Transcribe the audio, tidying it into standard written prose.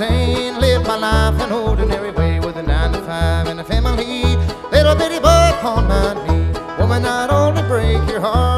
sane. Live my life an ordinary way with a 9 to 5 and a family. Little bitty boy upon my knee. Woman, not only break your heart,